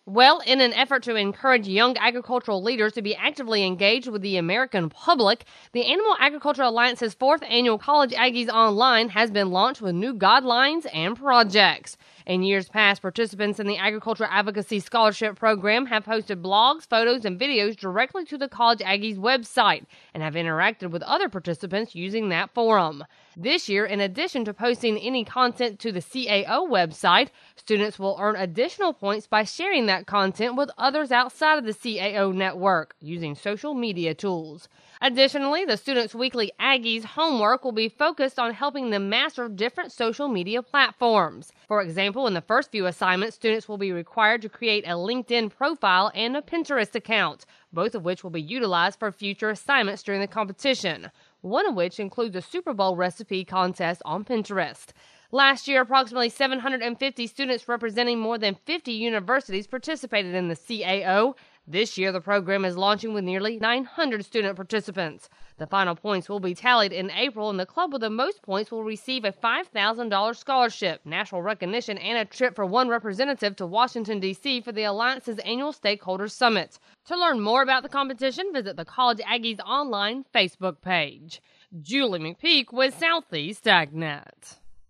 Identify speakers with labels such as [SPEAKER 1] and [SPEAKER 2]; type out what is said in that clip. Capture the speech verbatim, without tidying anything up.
[SPEAKER 1] Well, in an effort to encourage young agricultural leaders to be actively engaged with the American public, the Animal Agriculture Alliance's fourth annual College Aggies Online has been launched with new guidelines and projects. In years past, participants in the Agriculture Advocacy Scholarship Program have posted blogs, photos, and videos directly to the College Aggies website and have interacted with other participants using that forum. This year, in addition to posting any content to the C A O website, students will earn additional points by sharing that content with others outside of the C A O network using social media tools. Additionally, the students' weekly Aggies homework will be focused on helping them master different social media platforms. For example, in the first few assignments, students will be required to create a LinkedIn profile and a Pinterest account, both of which will be utilized for future assignments during the competition, one of which includes a Super Bowl recipe contest on Pinterest. Last year, approximately seven hundred fifty students representing more than fifty universities participated in the C A O. This year, the program is launching with nearly nine hundred student participants. The final points will be tallied in April, and the club with the most points will receive a five thousand dollars scholarship, national recognition, and a trip for one representative to Washington, D C for the Alliance's annual Stakeholders Summit. To learn more about the competition, visit the College Aggies Online Facebook page. Julie McPeak with Southeast AgNet.